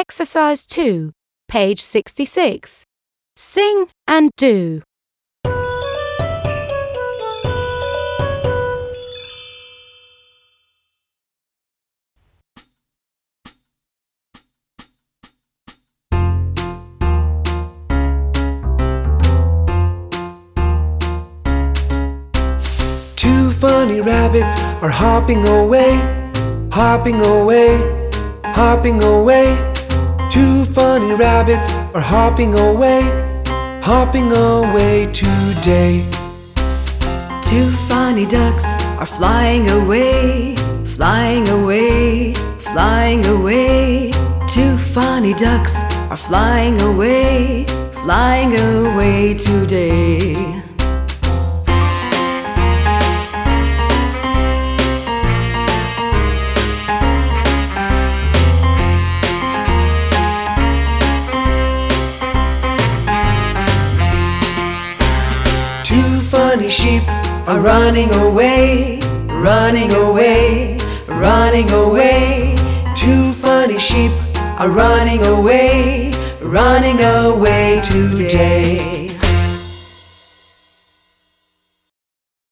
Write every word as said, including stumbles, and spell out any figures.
Exercise two, page sixty-six. Sing and do. Two funny rabbits are hopping away, hopping away, hopping away. Two funny rabbits are hopping away, hopping away today. Two funny ducks are flying away, flying away, flying away. Two funny ducks are flying away, flying away today. Two funny sheep are running away, running away, running away. Two funny sheep are running away, running away today.